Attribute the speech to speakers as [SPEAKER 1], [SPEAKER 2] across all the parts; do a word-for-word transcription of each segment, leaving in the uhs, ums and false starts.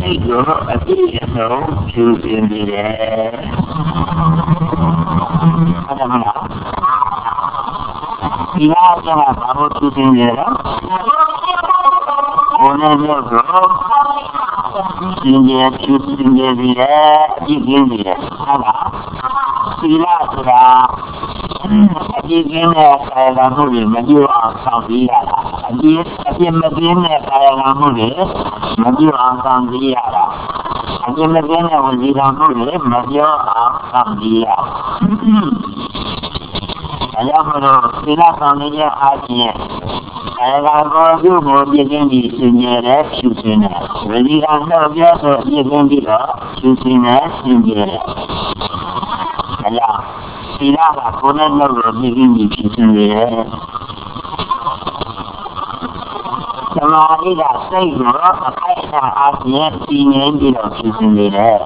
[SPEAKER 1] စိတ်ကိုအပြည့်အစုံဖြူစင်နေတယ်ဟုတ်တယ်မလားဒီလားကျန်တာဘာလို့ဖြူစင်နေလဲဘုန်းကြီးတို့ရှင်ကြီးဖြူစင်နေပြီလေအပြည့်ကျင်းနေတယ်ဟုတ်လားဒီလားဆိုတာအပြည့်ကျင်းတဲ့ကာယကမှုတွေမပြုအောင်ဆောင်ပြီးရတာအပြည့်အပြည့်မကျင်းတဲ့ကာယကမှုတွေမပြုအောင်ဆောင်ပြီးရတာအပြည့်မကျင်းတဲ့ဝစီကမှုတွေမပြောအောင်ဆောင်ပြီးရအရာမလို့ဒီလားဆောင်နေတဲ့အချင်းကာယကကိုပြုဖို့ပြည့်ကျင်းပြီးရှင်ကျဲတဲ့ဖြူစင်တဲ့ဝစီကတော့ပြောဆိုပြည့်ကျင်းပြီးတော့ဖြူစင်တဲ့ရှင်ကျဲတဲ့အရာဒီလားကကိုယ်နဲ့လုပ်လို့ပြည့်ကျင်းပြီးဖြူစင်နေတယ်သမာဓိကစိတ်ကိုအခိုက်အတန့်အားဖြင့်တည်ငြိမ်ပြီးတော့ဖြူစင်နေတယ်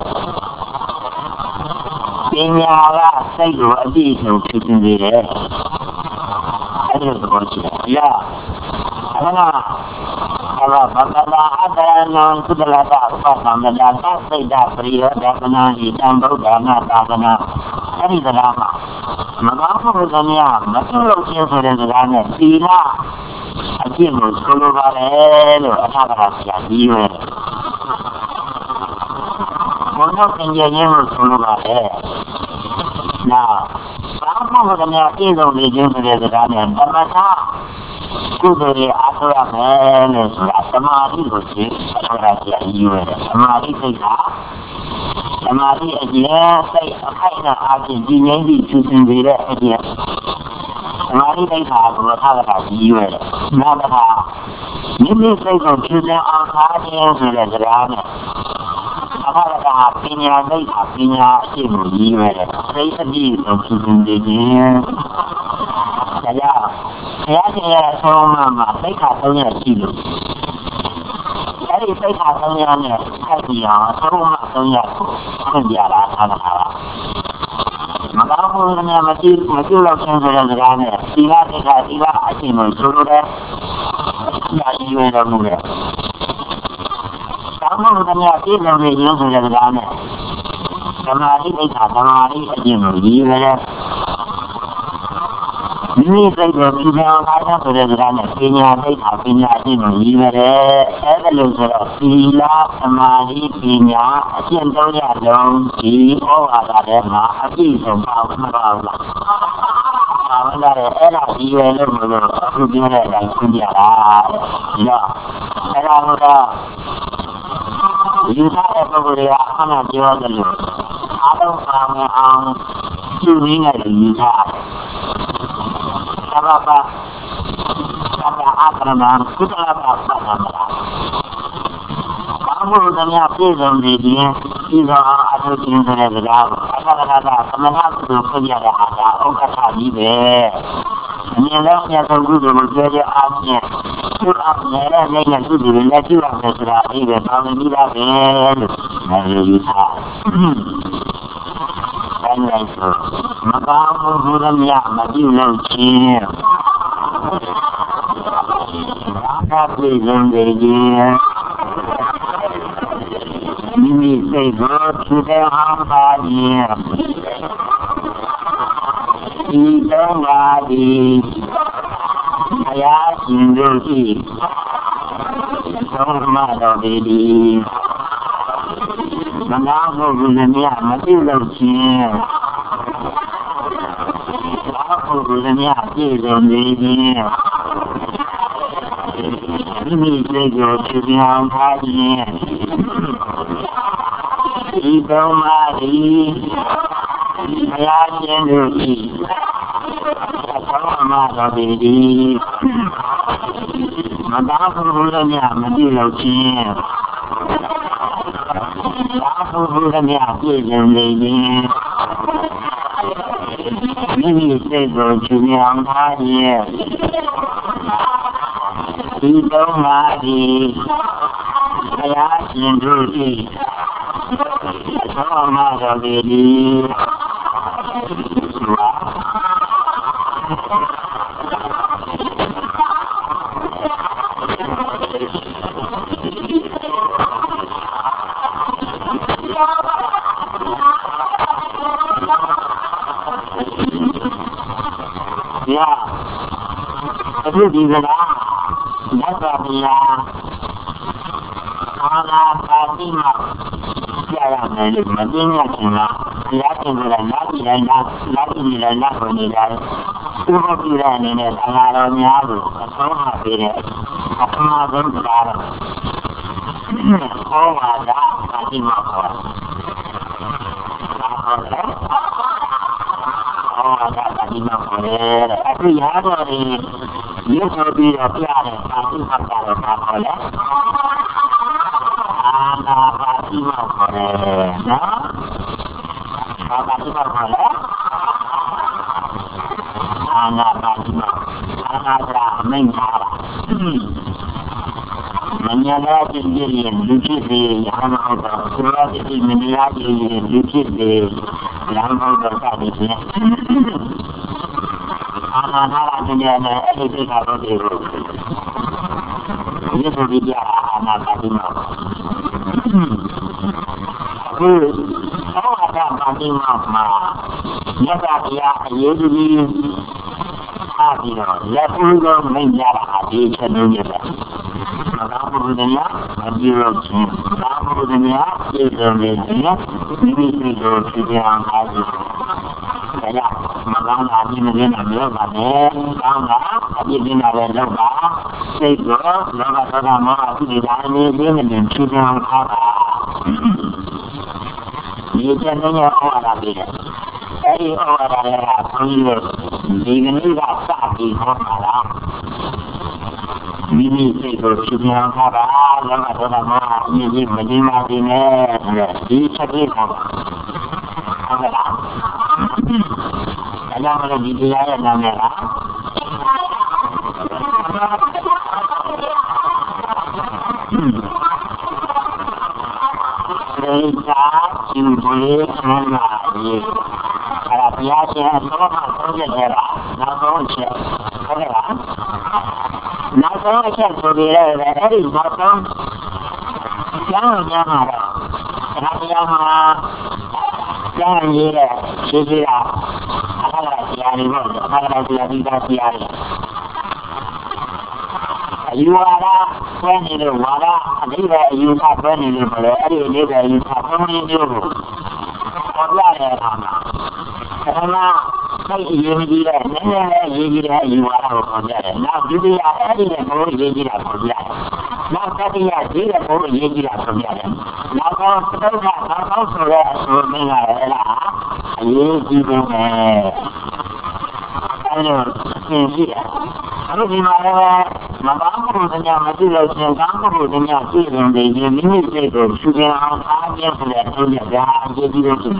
[SPEAKER 1] ပညာကစိတ်ကိုအပြည့်အစုံဖြူစင်နေတယ်အဲ့ဒါကိုကြည့်ရအဲ့ဒါကဘာဘာဘာအတ္တနံကုသလတာဥပသမ္ပဒါသစိတ်တပရိယောဒပနာဤတံဗုဒ္ဓနာသာသနာအဲ့ဒီစကားမှာမကောင်းမှုသမီးမပြုလုပ်ခြင်းဆိုတဲ့စကားနဲ့သီလအကျင့်ကိုဆိုလိုပါတယ်လို့အထာကရာဆရာကြီးရွယ်ဘုန်းတော်သင်ခြင်းကိုဆိုလိုပါတယ်နောက်ဘာမှမဟုတ်တဲ့ပြည်စုံနေခြင်းဆိုတဲ့စကားနဲ့ဓမ္မသာကုသိုလ်ရဲ့အားထုတ်ရမယ်လို့ဆိုတာသမာဓိကိုသိအထာကရာဆရာကြီးရွယ်သမာဓိစိတ်ကသမာဓိအကျဉ်းစိတ်အခိုက်အတန့်အားဖြင့်ကြီးငြိမ်းပြီးဖြူစင်စေတဲ့အကျဉ်းသမာဓိစိတ်ဟာဘုရားကကြီးရွယ်နောက်တစ်ခါမိမိစိတ်ကိုဖြူစင်အောင်ထားခြင်းဆိုတဲ့စကားနဲ့အထာကပညာစိတ်ဟာပညာအရှိကိုကြီးရွယ်တယ်စိတ်အပြည့်ကိုဖြူစင်စေခြင်းဒါကြောင့်ဘုရားရှင်ရဲ့အဆုံးအမမှာစိတ်ခါသုံးရရှိလို့အဲ့ဒီစိတ်ခါသုံးရနဲ့ခိုက်ပြီးအောင်အဆုံးအမသုံးရကိုဖွင့်ပြတာအထာကပါမကောင်းမှုတွေနဲ့မကြည့်မကြည့်လို့ချင်းဆိုတဲ့စကားနဲ့သီလတိကသီလအရှင်ကိုဆိုလိုတဲ့ညာကြီးရတော်မူတဲ့ကောင်းမှုတွေနဲ့ပြည့်စုံတဲ့ရင်းဆိုတဲ့စကားနဲ့သမာဓိတိကသမာဓိအရှင်ကိုရည်ရတဲ့မိမိစိတ်ကိုပြည်ပြောင်းလာတဲ့ဆိုတဲ့စကားနဲ့ပညာတိကပညာအရှင်ကိုရည်ရတဲ့အဲ့ဒါလို့ဆိုတော့သီလသမာဓိပညာအရှင်သုံးရလုံးဒီဩဝါဒထဲမှာအပြည့်စုံပါမပါဘူးလားပါမလားအဲ့ဒါဒီရလို့မလို့အခုပြောတဲ့အတိုင်းသိကြတာဒီတော့အဲ့ဒါကတော့ယူဆတဲ့ပုဂ္ဂိုလ်တွေကအခဏပြောတယ်လို့အားလုံးပါမအောင်သူရင်းနဲ့ယူဆတယ်သဘာဝသဘာအပရမန်ကုသလပါပနာမလားဘာမို့သမီးပြေဆုံးနေခြင်းဒီတော့အထုချင်းဆိုတဲ့စကားကိုအထာကထာကသမဏကုသိုလ်ဖွင့်ပြတဲ့အားဒါဥက္ကဋ္ဌကြီးပဲအမြင်လုံးမြတ်ဆုံးကုသိုလ်ကိုပြောကြအားဖြင့်သူ့အမြဲတမ်းနေတဲ့ကုသိုလ်တွေလက်ရှိအောင်ဆိုတာအပြီးပဲပေါင်းပြီးသားပဲလို့လည်းယူဆတိုင်းလိုက်ဆိုမကောင်းမှုဘုရားမြတ်မပြုလုပ်ခြင်းဘာသာပြည်စုံနေခြင်းမိမိစိတ်ကိုဖြူတဲ့အောင်ပါခြင်းဒီတော့ပါဒီဘုရားရှင်တို့ဤသုံးမတော်ဒီမနာဖို့ဘုရားမြတ်မပြုလုပ်ခြင်းဘာဖို့ဘုရားမြတ်ပြည့်စုံနေခြင်းမိမိစိတ်ကိုဖြူတဲ့အောင်ပါခြင်းဒီတော့မှဒီဘုရားရှင်တို့ဤသောမတော်ဒီမသာဘုရားမြတ်မပြုလုပ်ခြင်းသာဘုရားမြတ်ပြည့်စုံနေခြင်းမိမိစိတ်ကိုချူမြောင်ထားခြင်းဒီတော့မှဒီဘုရားရှင်တို့ဤသောမတော်ဒီ Ya, itu di sana, dapat dia anak Fatimah, dia yang meninggal cina, dia tinggal lagi dan lagi dan lagi dan semua kita ini tangannya ada, semua kita, semua berbar, oh ada Fatimah kau, oh ada Fatimah kau, tapi ya dari ये सभी प्यार है काफी प्रकार है बोले आना फातिमा बोले ना फातिमा बोले आना फातिमा आना जरा नहीं मारा menyala sendiri lucu deh yang mau bersuara di media ini lucu deh yang mau berkata ini anak-anak dunia ini itu kalau dulu ini sudah dia anak Fatimah aku tahu ada Fatimah mah dia dia jadi hati loh dia pun menjadi hati sedunia kamu dunia hati loh kamu dunia itu dunia ini itu yang hati saya magang lagi mungkin ambil banyak kalau lagi di negara luar itu luar sama aku di dalam ini dengan sudah apa ini jenisnya orang lagi eh orang lagi ini ini rasa di mana ini itu sudah apa luar sama ini menimba ini di sekitar apa Kaya mo lang bibigyan ng nila. Mereka simboli menari. Kalau biasa itu aku jadi nak macam, apa? Nak macam berbeza dari macam yang yang ada. Kalau yang yang ini sejarah. Tiari pun, kalau tiari dah tiari. Ayuara, pun ini wala, ada ayuara pun ini boleh, ada ini ayuara pun ini dulu. Orang yang sama, karena saya ini dia, nenek ini dia ayuara pun dia. Nak jadi ada dia pun ini dia pun dia. Nak jadi dia pun ini dia pun dia. Nak kalau kita kalau sudah sudah mengajar lah, ini dia. Aduh, ini dia. Kalau di mana magang punya mati lalu magang punya sih yang dia ini itu sudah ada sudah sudah dah jadi itu.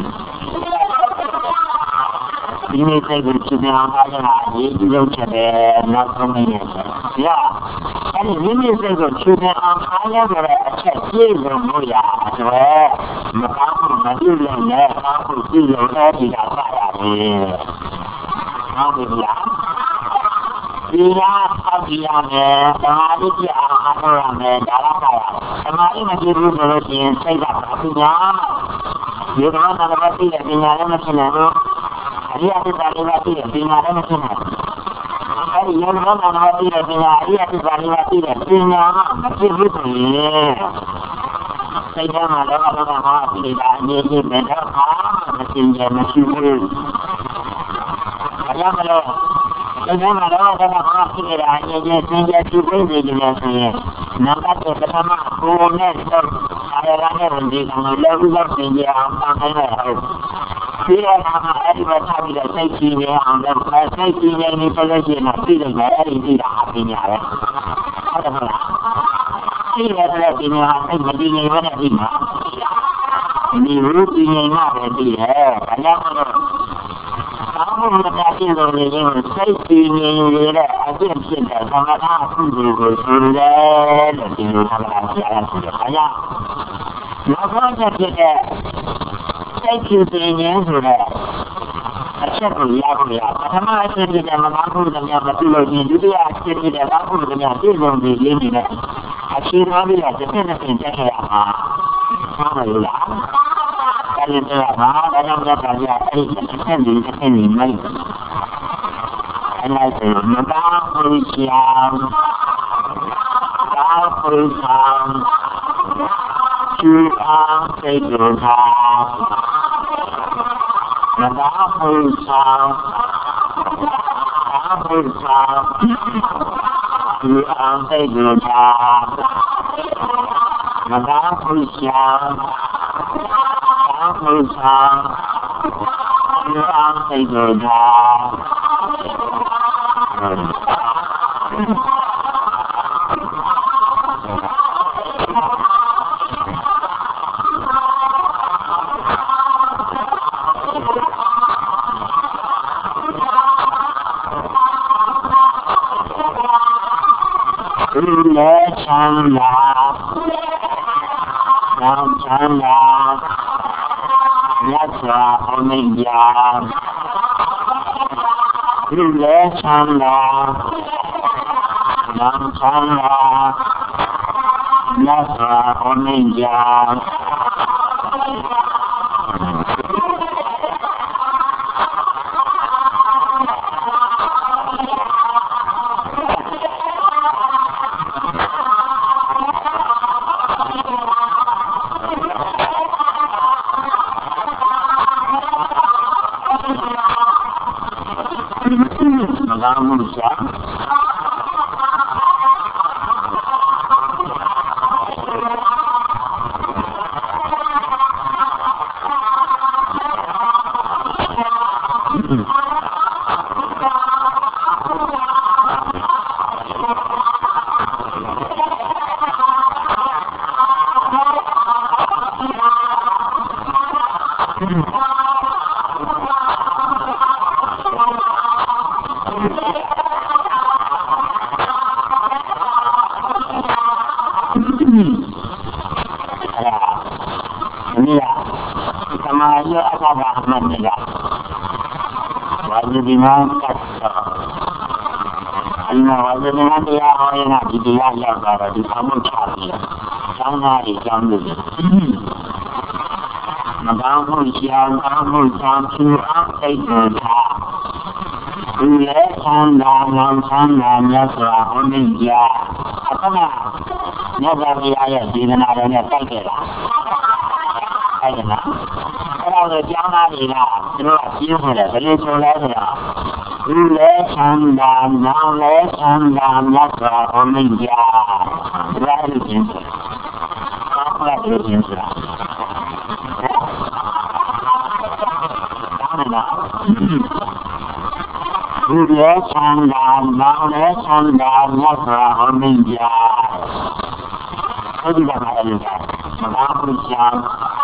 [SPEAKER 1] Ini saya sudah ada lagi juga sudah nak punya. Ya, jadi ini saya sudah ada berapa sih ya, sudah magang punya magang punya tidak ada ni. Alhamdulillah. Dia dia ni, kemarin dia orang ni dalam saya. Kemarin masih dulu dia saya punya. Dia orang dalam hati dia punya macam mana? Dia ada dalam hati dia punya macam mana? Hari dia orang dalam hati dia punya, dia ada dalam hati dia punya macam itu ni. Saya malah orang hati dia ni dia benar macam dia macam itu. Kaya malah, kaya malah orang hati dia ni dia punya juga dia ni. Nampak tu pertama aku ni tu ada orang ni kalau lalu lalu dia apa kena. Dia nama hari macam dia saya kini anda saya kini ni pada dia nak dia hari dia hatinya. Ada mana? Dia ada kini hati mesti ni mana dia. Ini rutinnya mana dia. Kaya malah kamu berarti orang yang saya kini ni lah, ada yang sama aku dulu sudah, dulu sama saya sudah kaya. Namanya kita saya kini sudah, saya kuliah kuliah. Pertama saya tidak mampu dengan betul ini, jadi saya tidak mampu dengan film di ini. Akhirnya bila saya nak kerja apa, Alhamdulillah. ရင်တော့ငါဒါကြောင့်လည်းပါကြအဲ့ဒီတစ်ချက်လေးတစ်ချက်လေးလိုက်အဲ့လိုက်ဆိုမတားဘူးချာတားဘူးချာချူအောင်စိတ်တို့သာမတားဘူးချာတားဘူးချာချူအောင်စိတ်တို့သာမတားဘူးချာတားဘူးချာချူအောင်စိတ်တို့သာလဲချမ်းသာနောင်ချမ်းသာမြတ်စွာဘုရားလူလဲချမ်းသာနောင်ချမ်းသာမြတ်စွာဘုရားMamusia Samaya asaba Ahmadiyya wajib iman kata Alma wajib iman dia orang yang di dia yang berada di kamu cari jangan di jangan Namamu siang kamu samsu apa itu tak Ule sanda nam sanda nyasra Ahmadiyya apa nak nyasra dia di mana ada tak kira Ay naအဲ့ဒါကိုကျောင်းသားတွေကသူတို့ကပြင်းနေတယ်ဘယ်လိုဆိုလဲဆိုတော့လူလဲချမ်းသာနောင်လဲချမ်းသာမြတ်စွာဘုရားဒါလည်းပြင်းတယ်ဘာမှမပြင်းဆိုတာဒါနဲ့လူလဲချမ်းသာနောင်လဲချမ်းသာမြတ်စွာဘုရားအဲ့ဒီကမှအဲ့ဒီကမဘာဘူးချမ်း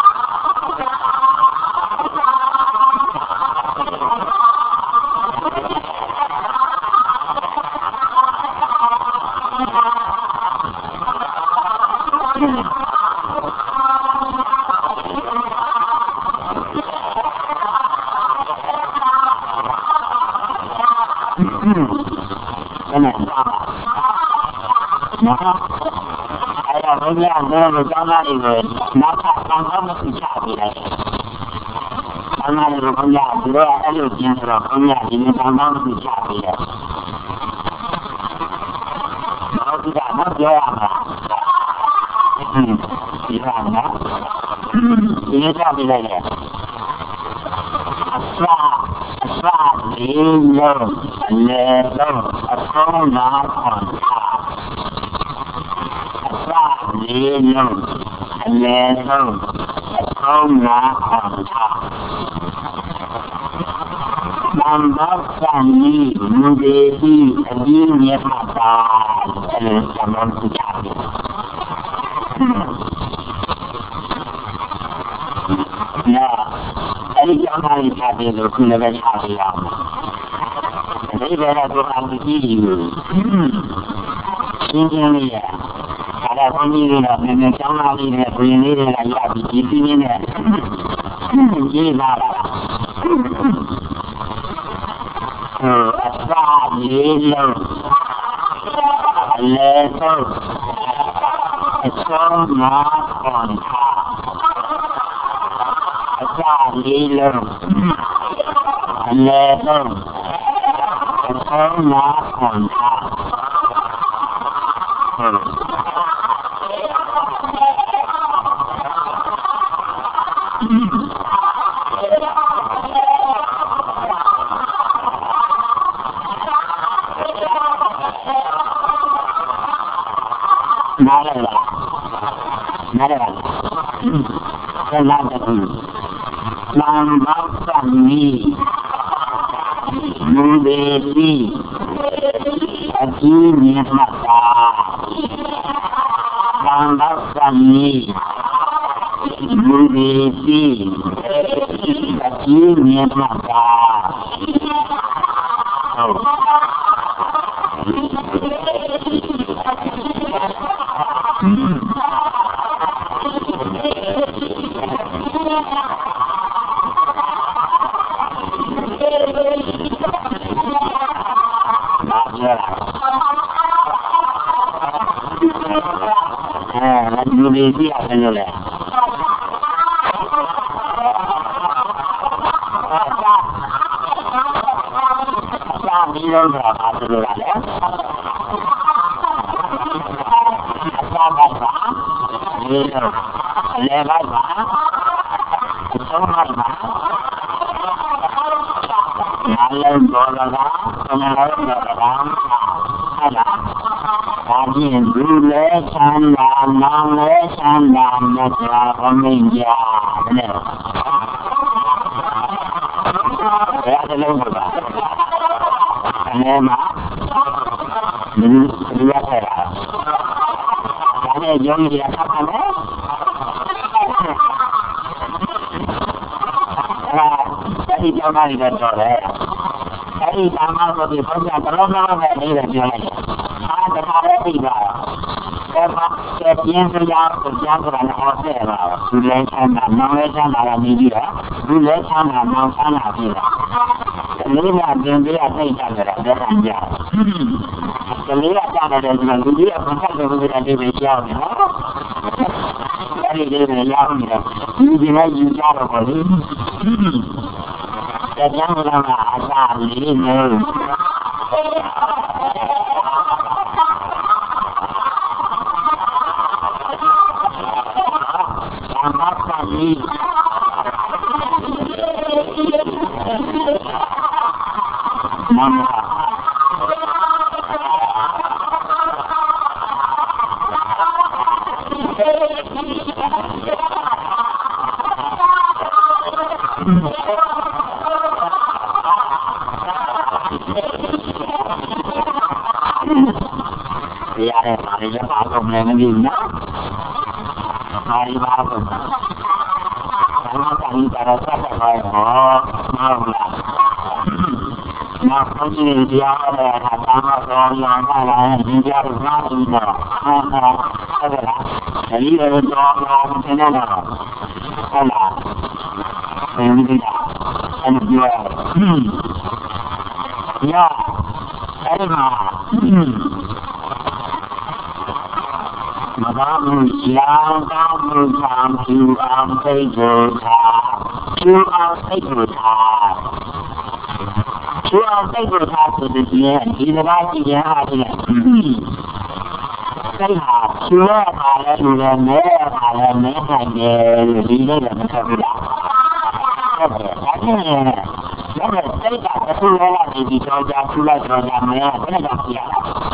[SPEAKER 1] အဲ့တော့ဘုရားကတော့ကျောင်းသားတွေကိုနောက်ထပ်တောင်းတမှုချပေးလိုက်တယ်။ကျောင်းသားတွေကိုဘုရားသူတို့အဲ့လိုကျင်းဆိုတော့ဘုရားဒီနေ့တောင်းတမှုချပေးတယ်။နောက်ဒီကတော့ပြောရမှာ။ဒီကနော်ဒီနေ့ချပေးလိုက်တယ်။အစအစလေးလုံးအလဲလုံးအဆုံးနာခွန်လေးလုံးအလဲဆုံးအဆုံးနာအောင်ထားနံပါတ်စံကြီးလူတွေဒီအကြီးမြတ်မှာပါအဲ့လိုစံမန်ပြချတယ်နာအဲ့ဒီကြောင့်လည်းချတယ်လို့ခုလည်းပဲချပြရအောင်ဒီဘက်ကတော့အမှုကြီးကြီးကိုရှင်းရှင်းလေးရအဲ့ဒါဘုန်းကြီးတွေကနည်းနည်းကျောင်းသားလေးတွေဘုရင်လေးတွေကရပြီးဒီပြင်းနေတဲ့ရေးလာတာဟိုအစာရေးလုံးအလဲဆုံးအဆုံးနာခွန်ထား Asa lilong. Lelong. Asa na konta. Nalala. Nalala. Selatan. Lambasani. Mubeli. Aki Nirmata. Lambasani. Mubeli. Aki Nirmata. Oh. Indonesia sebenarnya. Apa bilang berapa sebulan ya? Apa berapa? Bilang lewat berapa? Semua berapa? Lalu berapa? Kemudian berapa? Ada. Tadi dulu canda, nama canda, macam peminja, benar. Saya ada lagi berapa? Nama, dua saya. Jadi jom dia apa ni? Jadi jangan lihat orang. Jadi jangan lebih banyak kalau orang ni dah jalan. Ada cara tiba. Sebab sekian sejak sejak kerana orang lah. Dulu canda, nama canda lagi dia. Dulu canda, nama canda dia. Ini nak dia apa yang canda dia saja. Kalau canda dia cuma dia bukan dia dia berjauh ni. Jadi dia berjauh ni. Ini dia juga boleh. Jadi yang nama asal ini. Ini mana? Ya, hari ini aku melayan di mana? Hari baru. Karena kami pada saat saya mau lah. Nak pergi dia ada sama orang yang ada dia rumah ini. Ada lah. Jadi ada orang macam mana? Ada. Ini dia. Ini dia. Ya. Ada mah. Kamu siang kamu kamu sampai juta, sampai juta, sampai juta sebetulnya ini lagi dia ada. Saya cuma kalau sudah merah kalau merah dia dia dah berkeluar. Tapi kalau saya tak keluar lagi di kerja keluar kerja merah, saya tak siap.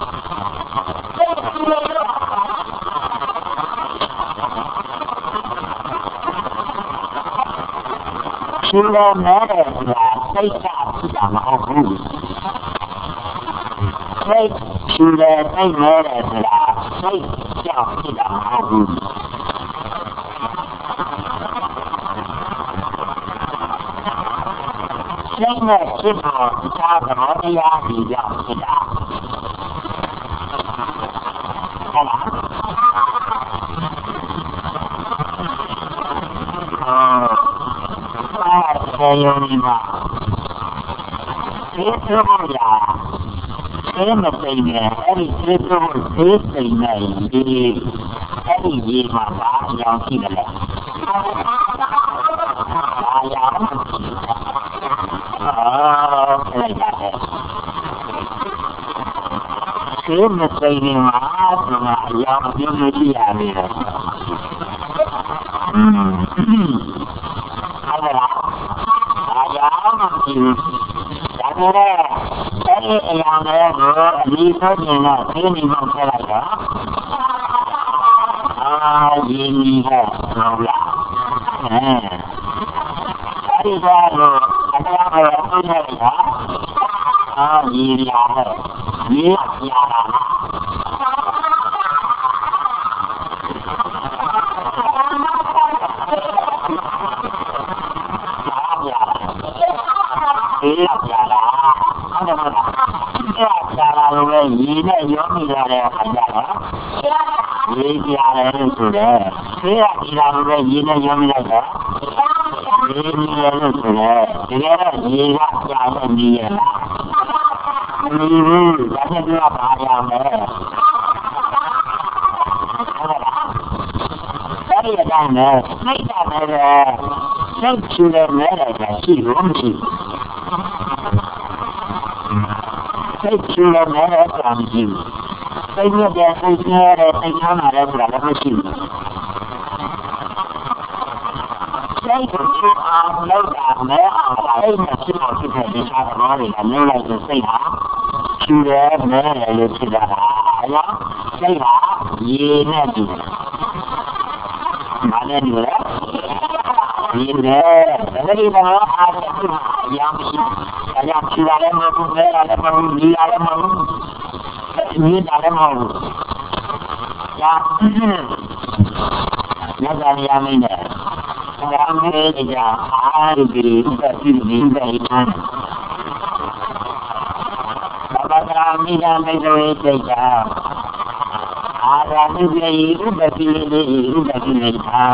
[SPEAKER 1] Sudah merah, saya tidak mahu. Saya sudah saya merah, saya tidak mahu. Saya cuma kita berada di dalam kita. Kalau saya ni mah, saya semuanya, saya mestinya, hari saya semua saya ini, hari ini mah yang tidak. thế mà xây nên mà mà do mà biết người đi à này hay là à giáo mà thì đã thế đấy cái làm này rồi đi tới như là thế mình không thể lại đó à gì gì hết rồi là cái ra rồi anh ra rồi tôi này hả à gì là rồi biết là là biết là là không được đâu là là rồi gì này giống như là là phải là đó gì là là rồi đấy thế là rồi gì này giống như là đó gì là rồi đấy thế là gì là là gì là ừ cái này là phải làm đấy cái này là này mấy cái này là cái chuyện này là cái gì cũng gì cái chuyện này là làm gì cái như vậy cái như là cái nào là là cái gì cái chuyện ăn lâu đàng này cái này chỉ là cái này thì sao mà nói là nó là cái gì hả chuyện này là cái gì đó hả cái hả gì này gì mà nên nữa gì này cái gì đó ai cũng làm yang sudah ada mahu ada mahu dia ada mahu ini ada mahu ya ya dari yang ini orang ini dia hari ini ini ini bapak kami yang menjadi dia orang ini itu bagi ini itu bagi mereka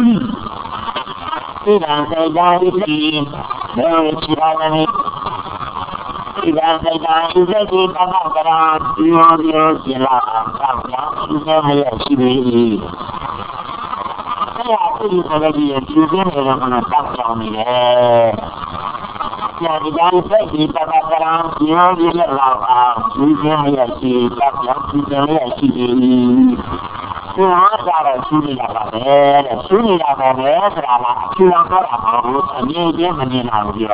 [SPEAKER 1] tidak saya ini dari siapa tidak ada jadi apa cara dia dia jelas apa dia hanya sini saya aku juga dia juga ada menatap yang ini yang tidak ada apa cara dia dia lawan dia hanya siapa yang dia hanya sini semua cara sini apa deh sini apa deh serala cuma kalau ini dia menilai dia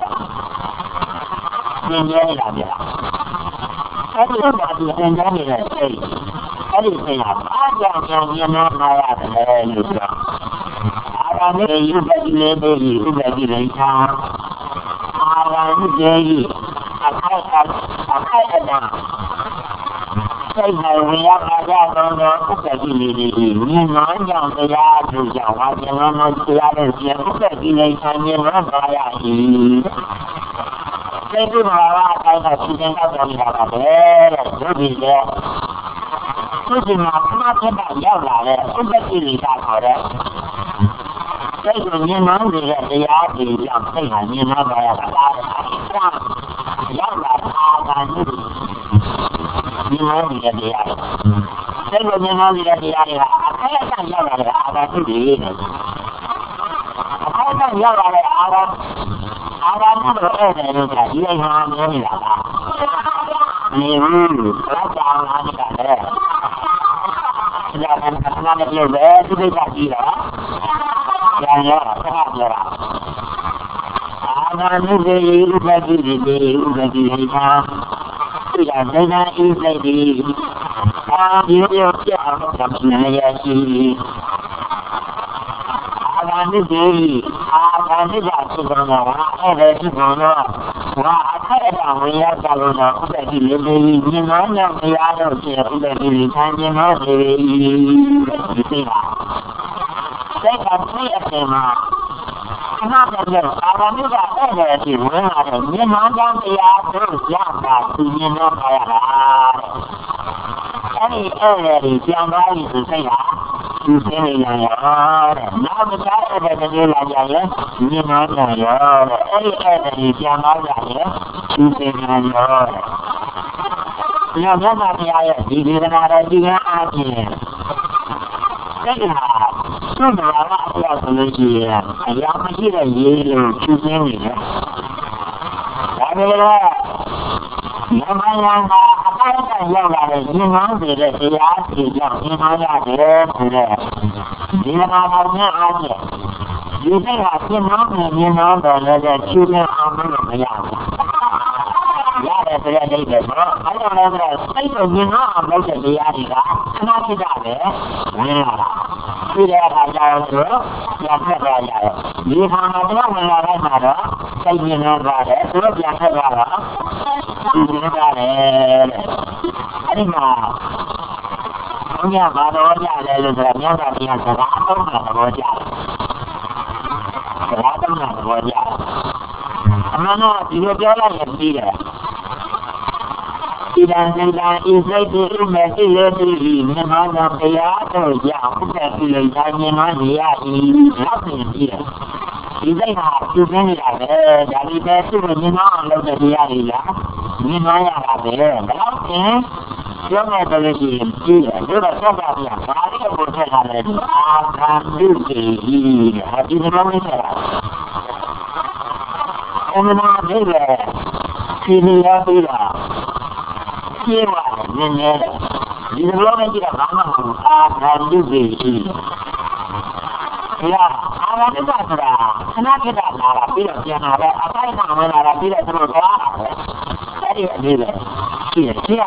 [SPEAKER 1] nhân dân là gì cái thứ mà thì nhân dân thì là gì cái gì thì là ba trăm nhân dân nó là là nhiều rồi à ra cái gì cũng phải đi lên đi cũng phải đi lên sao à ra cái gì à khai à à khai à nào cái này vì ăn ra nó nó cũng phải đi đi đi nhưng nói rằng cái ra từ giàu qua cho nó nó ra được chuyện cũng phải đi lên sao nhưng nó phải là gì cái thứ mà là cái là chỉ nên các bạn làm đấy là cái gì đấy cái gì mà nó cái bạn giao lại không biết gì gì cả khỏi đấy cái gì như nó gì là cái giá thì làm cái là như nó gọi là ta ta giao lại ta là như như nó gì là gì đấy cái gì như nó gì là gì đấy là cái là giao lại là cái gì này cái là giao lại là orang itu berada di dia yang ini lah. Ini pelajar lagi tak ada. Sedangkan kerana dia berada di kaki lah. Yang ya, sangat jarang. Orang itu dia bagi dia bagi dia. Tidak ada ini di. Ah dia dia siapa sebenarnya sih. Orang itu orang itu jatuh benar, ada di mana, wah ada yang dia kalau nak udah dilihat di mana dia ada dia udah dilihat di mana di sana. Saya kan saya mah, kenapa dia orang itu ada di mana ada di mana dia terus yang pasti di mana ada. Ini ada yang lain itu saya. Ini yang ya, nah betul ada di lajar ya, ini mana ya, ini ada di jalan ya, ini ya, yang mana dia di mana ada dia aja, Kaya, sumala ya solusi ya. Kaya masih lagi cuci ni. Kaya, yang yang apa တိုင်းရောက်လာတဲ့ဉာဏ်ကောင်းစေတဲ့တရားစီကြောင့်ဉာဏ်ကောင်းရတယ်ဆိုတဲ့ဒီမှာတော်များအားဖြင့်ဒီစိတ်ဟာရှင်းကောင်းမြင်မြင်ကောင်းတော်လည်းချူနေအောင်လို့မရဘူးရတယ်ဆိုတဲ့အိဗယ်ပေါ့အဲ့လိုလဲဆိုတော့စိတ်ကိုမြင်ကောင်းအောင်လုပ်တဲ့တရားတွေကခဏဖြစ်တာပဲဝင်လာတာဒီတဲ့အခါကျတော့ဆိုပြန်ဖက်သွားရတယ်ဒီခါမှာတော့ဝင်လာလိုက်မှာတော့စိတ်မြင်တော့ပါတယ်သူတို့ပြန်ဖက်သွားတော့ဒီလိုကြတယ်အဲ့ဒီမှာဘုရားဘာတော်ကြလဲလို့ဆိုတော့မြတ်စွာဘုရားစကားသုံးတာသဘောကျတယ်စကားသုံးတာသဘောကျတယ်အမှန်တော့ဒီလိုပြောလိုက်ရင်ပြီးတယ်ဒီတန်စိတ်တန်ဤစိတ်ဒီမဲ့စိတ်လေးဒီမြတ်စွာဘုရားတို့ကြောင့်ဘုရားပြုလိုက်တာမြင်မှနေရ၏လောက်နေပြီးတယ်ဒီစိတ်ဟာသူသိနေတာပဲဒါဒီပဲသူ့ကိုမြင်အောင်လုပ်တဲ့တရားတွေလားမြင်မှရတာပဲဘယ်တော့ခင်ပြောမယ်ဆိုလို့ရှိရင်ကြည့်တယ်ဒါတော့ဆက်ပါဗျာဘာလို့ဘုရားကလည်းအာခံပြုစီဟာဒီလိုမျိုးနေတာအမှန်တော့ဒီလေဒီလိုရပြီးတာရှင်းပါတယ်နည်းနည်းဒီလိုမျိုးကြည့်တာဘာမှမဟုတ်အာခံပြုစီရာအာရတိကဆိုတာခဏဖြစ်တာလာတာပြီးတော့ပြန်လာတယ်အပိုင်းကဝင်လာတာပြီးတော့သူတို့သွားတာပဲအဲ့ဒီအနေနဲ့ကြည့်ရကြည့်ရ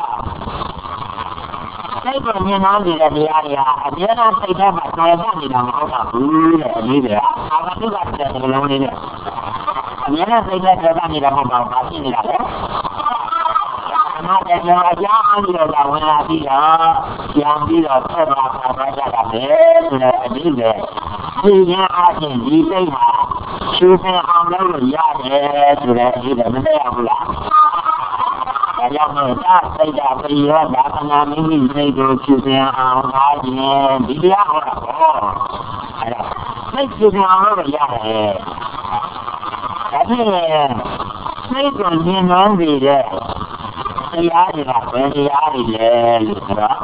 [SPEAKER 1] စိတ်ကိုမြင်အောင်နေတဲ့တရားတွေဟာအမြဲတမ်းစိတ်ထဲမှာတော်ရနေတာမဟုတ်ပါဘူးတဲ့အနေနဲ့အာရတိကတဲ့ဒီလိုလေးနဲ့အမြဲတမ်းစိတ်ထဲတော်ရနေတာမဟုတ်ပါဘူးဘာဖြစ်နေတာလဲအနာတည်းအကြောင်းအပြီးတော့ဝင်လာပြီးတော့ပြန်ပြီးတော့ဆက်လာပါကြတာပဲဆိုတဲ့အနေနဲ့ဒီညာအချင်းဒီစိတ်ဟာရှုနေအောင်လုပ်လို့ရတယ်ဆိုတဲ့ဒီလည်းမသိရဘူးလားဒါကြောင့်မို့သာစိတ်ဓာတ်ပြရောဒါကနာမိမိစိတ်ကိုရှုနေအောင်အားဖြင့်ဒီတရားဟောတာပေါ့အဲ့ဒါစိတ်ရှုနေအောင်လုပ်လို့ရတယ်ဒါဖြင့်စိတ်ကိုမြင်နှံပြီးတဲ့တရားတွေကဘယ်တရားတွေလဲလို့ဆိုတော့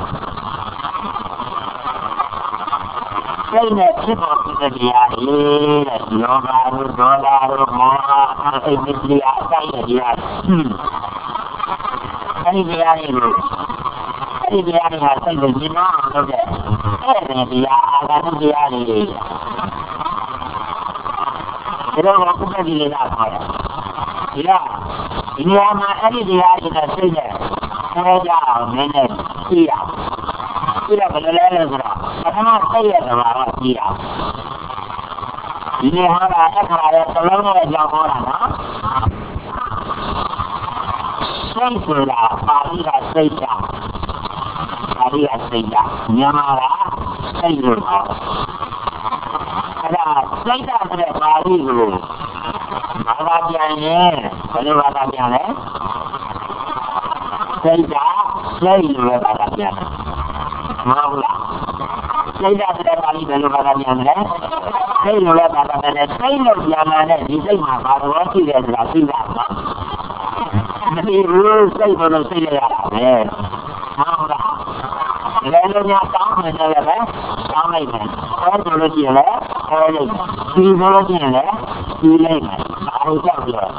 [SPEAKER 1] စိတ်နဲ့ဖြစ်ပေါ်တဲ့တရားတွေတဲ့ယောဂတို့ဒေါသတို့မောဟအိမ်မက်တရားအတိုင်းတရားအဲဒီတရားတွေကိုအဲဒီတရားတွေဟာစိတ်ကိုမြင်အောင်လုပ်တဲ့အဲဒီတရားအာဂတုတရားတွေဒီလိုကပုဂ္ဂိုလ်ကြီးလာခေါ်တယ်ဒီကဒီနေရာမှာအဲဒီတရားတွေနဲ့စိတ်နဲ့ဆွဲကြအောင်နည်းနည်းကြည့်ရအောင်ပြီးတော့ဘယ်လိုလဲဆိုတော့ပထမစိတ်ရဲ့သဘာဝကြည့်အောင်ဒီနေ့ဟာကအခါရဲ့သလုံးရဲ့အကြောင်းဟောတာနော်စိတ်ဆိုတာပါဠိကစိတ်တာပါဠိကစိတ်တာမြန်မာကစိတ်လို့ခေါ်အဲ့ဒါစိတ်တာဆိုတဲ့ပါဠိကိုဘာသာပြန်ရင်ဘယ်လိုဘာသာပြန်လဲစိတ်တာစိတ်လို့ဘာသာပြန်တယ်မဟုတ်လားစိတ်ဓာတ်တဲ့ပါဠိဘယ်လိုဘာသာပြန်လဲစိတ်လိုလည်းဘာသာပြန်တယ်စိတ်လို့ပြန်လာတဲ့ဒီစိတ်မှာဘာလို့ရှိတယ်ဆိုတာသိတာနော်မသိဘူးစိတ်ဘယ်လိုသိရရတာလဲဟုတ်လားဒီလိုမျိုးတောင်းနေတယ်ပဲတောင်းလိုက်မယ်အဲဒါလို့ရှိရင်လည်းအဲလိုက်ဒီလိုလို့ရှိရင်လည်းဒီလိုက်မယ်ဘာလို့ကြောက်ကြလဲ